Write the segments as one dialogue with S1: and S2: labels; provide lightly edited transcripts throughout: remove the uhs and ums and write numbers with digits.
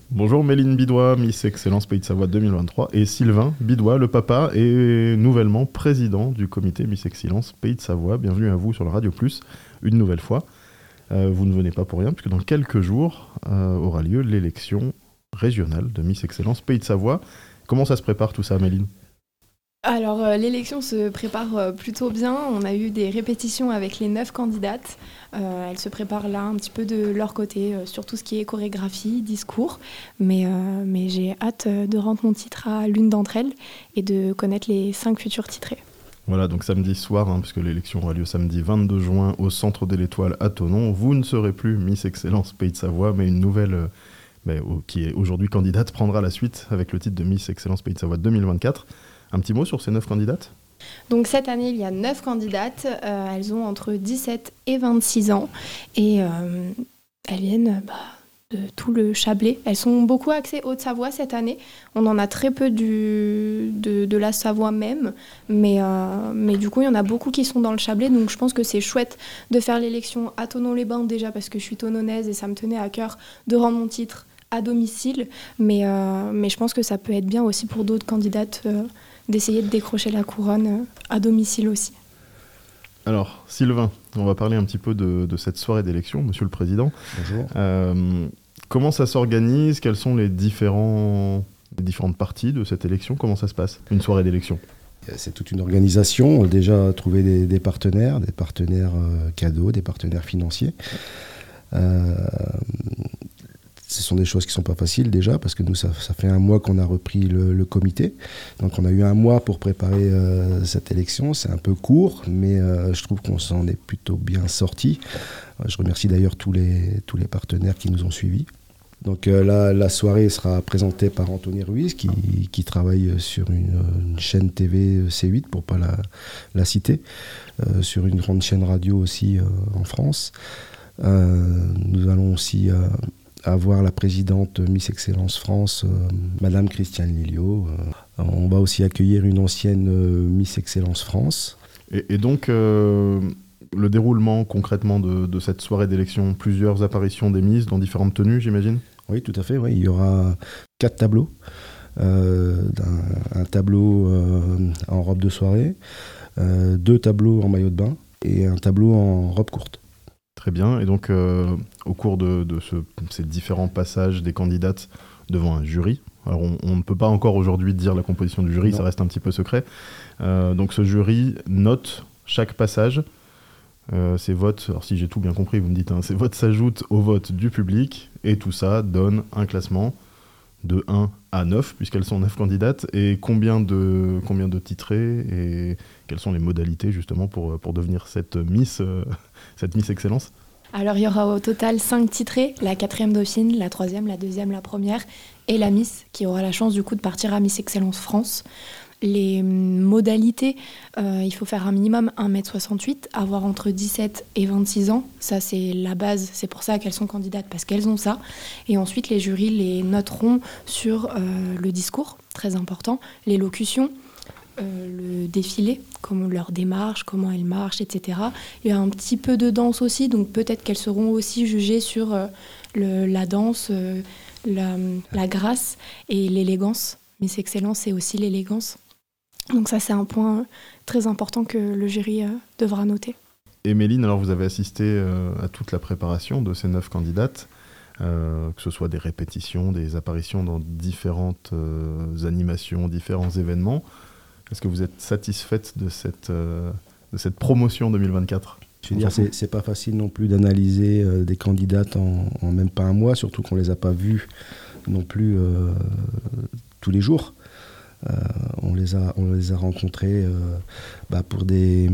S1: Bonjour Méline Bidois, Miss Excellence Pays de Savoie 2023, et Sylvain Bidois, le papa, est nouvellement président du comité Miss Excellence Pays de Savoie. Bienvenue à vous sur le Radio Plus, une nouvelle fois. Vous ne venez pas pour rien, puisque dans quelques jours aura lieu l'élection régionale de Miss Excellence Pays de Savoie. Comment ça se prépare tout ça, Méline ?
S2: Alors, l'élection se prépare plutôt bien. On a eu des répétitions avec les 9 candidates. Elles se préparent là un petit peu de leur côté, sur tout ce qui est chorégraphie, discours. Mais j'ai hâte de rendre mon titre à l'une d'entre elles et de connaître les 5 futurs titrés.
S1: Voilà, donc samedi soir, puisque l'élection aura lieu samedi 22 juin au Centre de l'Étoile à Thonon. Vous ne serez plus Miss Excellence Pays de Savoie, mais une nouvelle qui est aujourd'hui candidate prendra la suite avec le titre de Miss Excellence Pays de Savoie 2024. Un petit mot sur ces 9 candidates ?
S2: Donc cette année, il y a 9 candidates. Elles ont entre 17 et 26 ans. Et elles viennent de tout le Chablais. Elles sont beaucoup axées Haute-Savoie cette année. On en a très peu de la Savoie même. Mais du coup, il y en a beaucoup qui sont dans le Chablais. Donc je pense que c'est chouette de faire l'élection à Thonon-les-Bains déjà parce que je suis thononnaise et ça me tenait à cœur de rendre mon titre à domicile. Mais je pense que ça peut être bien aussi pour d'autres candidates d'essayer de décrocher la couronne à domicile aussi.
S1: Alors, Sylvain, on va parler un petit peu de cette soirée d'élection, Monsieur le Président.
S3: Bonjour.
S1: Comment ça s'organise ? Quelles sont les différentes parties de cette élection ? Comment ça se passe, une soirée d'élection ?
S3: C'est toute une organisation. On a déjà trouvé des partenaires cadeaux, des partenaires financiers. Ce sont des choses qui ne sont pas faciles déjà, parce que nous, ça fait un mois qu'on a repris le comité. Donc on a eu un mois pour préparer cette élection. C'est un peu court, mais je trouve qu'on s'en est plutôt bien sorti. Je remercie d'ailleurs tous les partenaires qui nous ont suivis. Donc la soirée sera présentée par Anthony Ruiz, qui travaille sur une chaîne TV C8, pour ne pas la citer, sur une grande chaîne radio aussi en France. Nous allons aussi avoir la présidente Miss Excellence France, Madame Christiane Lilliot. On va aussi accueillir une ancienne Miss Excellence France.
S1: Et donc, le déroulement concrètement de cette soirée d'élection, plusieurs apparitions des Miss dans différentes tenues, j'imagine ?
S3: Oui, tout à fait. Oui. Il y aura 4 tableaux. Un tableau en robe de soirée, 2 tableaux en maillot de bain et un tableau en robe courte.
S1: Très bien. Et donc, au cours de ces différents passages des candidates devant un jury, alors on ne peut pas encore aujourd'hui dire la composition du jury, non. Ça reste un petit peu secret. Donc ce jury note chaque passage. Ces votes, alors si j'ai tout bien compris, vous me dites, ces votes s'ajoutent aux votes du public, et tout ça donne un classement de 1 à 9, puisqu'elles sont 9 candidates. Et combien de titrés, et quelles sont les modalités justement pour devenir cette Miss Excellence ?
S2: Alors il y aura au total 5 titrés, la 4e dauphine, la 3e, la 2e, la 1re, et la Miss, qui aura la chance du coup de partir à Miss Excellence France. Les modalités, il faut faire un minimum 1m68, avoir entre 17 et 26 ans. Ça, c'est la base. C'est pour ça qu'elles sont candidates, parce qu'elles ont ça. Et ensuite, les jurys les noteront sur le discours, très important, l'élocution, le défilé, comme leur démarche, comment elles marchent, etc. Il y a un petit peu de danse aussi, donc peut-être qu'elles seront aussi jugées sur la danse, la grâce et l'élégance. Miss Excellence, c'est aussi l'élégance. Donc ça, c'est un point très important que le jury devra noter.
S1: Et Méline, alors vous avez assisté à toute la préparation de ces 9 candidates, que ce soit des répétitions, des apparitions dans différentes animations, différents événements. Est-ce que vous êtes satisfaite de cette promotion 2024 ?
S3: Je veux dire, c'est pas facile non plus d'analyser des candidates en même pas un mois, surtout qu'on les a pas vues non plus tous les jours. On les a rencontrés pour des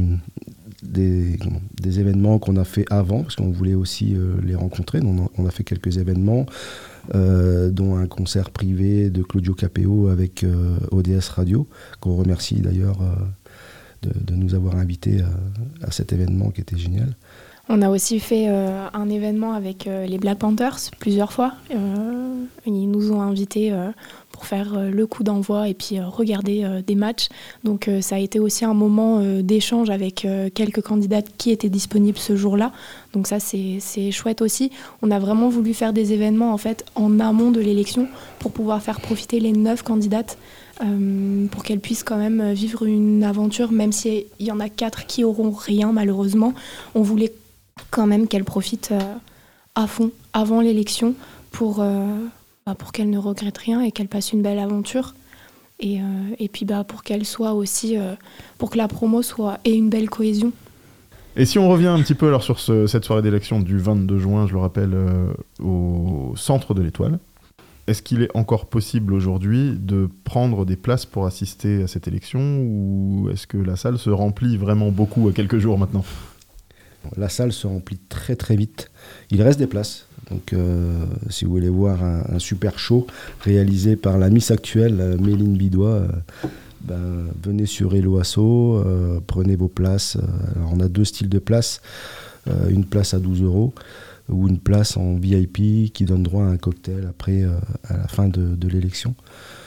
S3: événements qu'on a fait avant, parce qu'on voulait aussi les rencontrer. Donc on a fait quelques événements, dont un concert privé de Claudio Capéo avec ODS Radio, qu'on remercie d'ailleurs de nous avoir invités à cet événement qui était génial.
S2: On a aussi fait un événement avec les Black Panthers plusieurs fois. Ils nous ont invités pour faire le coup d'envoi et puis regarder des matchs. Donc ça a été aussi un moment d'échange avec quelques candidates qui étaient disponibles ce jour-là. Donc ça, c'est chouette aussi. On a vraiment voulu faire des événements en fait en amont de l'élection pour pouvoir faire profiter les 9 candidates pour qu'elles puissent quand même vivre une aventure, même s'il y en a 4 qui auront rien malheureusement. On voulait quand même qu'elles profitent à fond avant l'élection pour qu'elles ne regrettent rien et qu'elles passent une belle aventure. Et puis pour qu'elles soient aussi, pour que la promo ait une belle cohésion.
S1: Et si on revient un petit peu alors sur cette soirée d'élection du 22 juin, je le rappelle, au centre de l'Étoile, est-ce qu'il est encore possible aujourd'hui de prendre des places pour assister à cette élection ou est-ce que la salle se remplit vraiment beaucoup à quelques jours maintenant ?
S3: La salle se remplit très très vite. Il reste des places. Donc si vous voulez voir un super show réalisé par la Miss actuelle, Méline Bidois, venez sur Hello Asso, prenez vos places. Alors, on a 2 styles de places. Une place à 12 € ou une place en VIP qui donne droit à un cocktail après, à la fin de l'élection.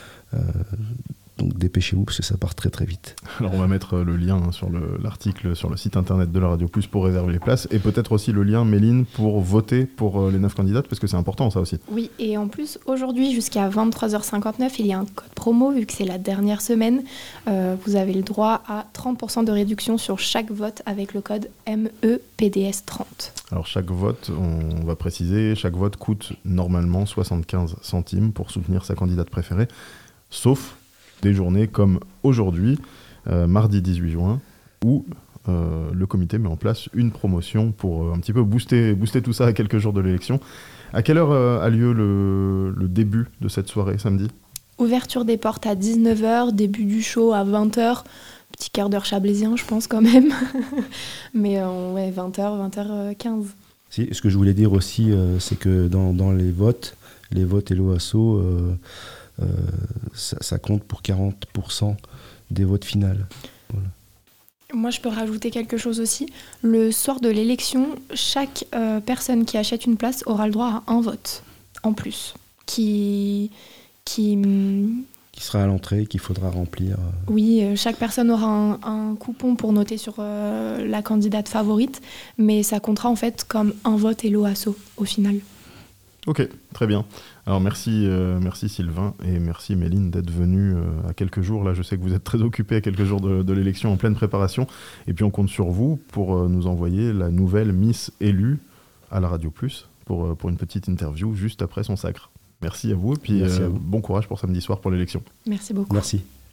S3: Donc dépêchez-vous parce que ça part très très vite.
S1: Alors on va mettre le lien sur l'article sur le site internet de la Radio Plus pour réserver les places et peut-être aussi le lien, Méline, pour voter pour les 9 candidates parce que c'est important ça aussi.
S2: Oui, et en plus aujourd'hui jusqu'à 23h59 il y a un code promo vu que c'est la dernière semaine. Vous avez le droit à 30% de réduction sur chaque vote avec le code MEPDS30.
S1: Alors chaque vote, on va préciser, chaque vote coûte normalement 75 centimes pour soutenir sa candidate préférée, sauf des journées comme aujourd'hui, mardi 18 juin, où le comité met en place une promotion pour un petit peu booster tout ça à quelques jours de l'élection. À quelle heure a lieu le début de cette soirée samedi ?
S2: Ouverture des portes à 19h, début du show à 20h, petit quart d'heure chablaisien je pense quand même, mais 20h, 20h15.
S3: Si, ce que je voulais dire aussi, c'est que dans les votes Hello Asso, ça compte pour 40% des votes finales. Voilà.
S2: Moi, je peux rajouter quelque chose aussi. Le soir de l'élection, chaque personne qui achète une place aura le droit à un vote en plus, qui
S3: sera à l'entrée, qu'il faudra remplir.
S2: Oui, chaque personne aura un coupon pour noter sur la candidate favorite, mais ça comptera en fait comme un vote Hello Asso au final.
S1: Ok, très bien. Alors merci Sylvain et merci Méline d'être venue à quelques jours. Là, je sais que vous êtes très occupés à quelques jours de l'élection en pleine préparation. Et puis on compte sur vous pour nous envoyer la nouvelle Miss élue à la Radio Plus pour une petite interview juste après son sacre. Merci à vous et puis
S3: à vous.
S1: Bon courage pour samedi soir pour l'élection.
S2: Merci beaucoup.
S3: Merci.